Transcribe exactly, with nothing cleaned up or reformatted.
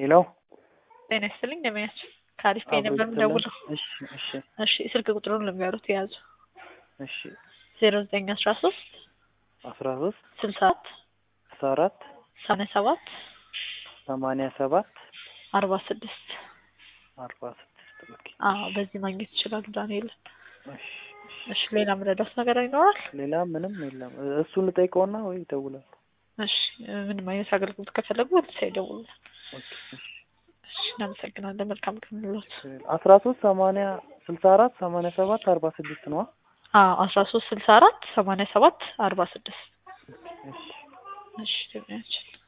ሄሎ ጤና ይስጥልኝ እንደምን ካሪፍ ፔ አብሮ ነበር ይስጥልን። የምደውለው። እሺ እሺ እሺ ስልክ ቁጥሩን ልንገሩት ያዙ እሺ ዜሮ ዘጠኝ አስራ ሶስት አስራ ሶስት ስልሳ አራት አስራ አራት ሰማንያ ሰባት ሰማንያ ሰባት አርባ ስድስት አርባ ስድስት ኦኬ። አዎ በዚህ ማግኘት ይችላሉ ዳንኤል። እሺ እሺ ሌላ ምረዳት ነገር ይኖራል? ሌላ ምንም የለም። እሱን ልጠይቀውና ወይ ይደውላል። እሺ ምንም አይነት አገልግሎት ከፈለጉ ወደ ሳይደውሉ። ኦኬ እሺ እሺ እናመሰግናለን። መልካም ቀን ይሁንልዎት። አስራ ሶስት ሰማንያ ስልሳ አራት ሰማንያ ሰባት አርባ ስድስት ነው። አዎ አስራ ሶስት ስልሳ አራት ሰማንያ ሰባት አርባ ስድስት እሺ እሺ ደህና